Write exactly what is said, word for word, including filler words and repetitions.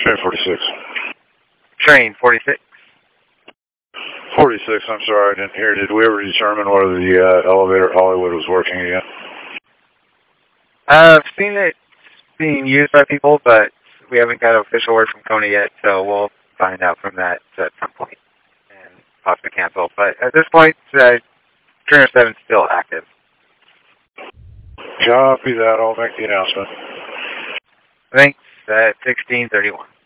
Train forty-six. Train forty-six. forty-six, I'm sorry, I didn't hear. Did we ever determine whether the uh, elevator at Hollywood was working again? Uh, I've seen it being used by people, but we haven't got an official word from Kona yet, so we'll find out from that at some point and possibly cancel. But at this point, uh, Trainer seven is still active. Copy that. I'll make the announcement. Thanks. At sixteen thirty-one.